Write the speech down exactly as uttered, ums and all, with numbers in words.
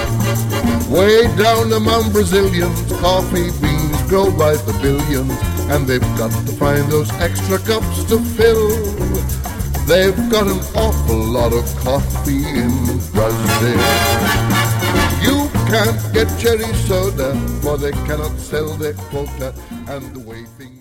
Way down among Brazilians, coffee beans grow by the billions, and they've got to find those extra cups to fill. They've got an awful lot of coffee in Brazil. You can't get cherry soda, for they cannot sell their quota, and the way things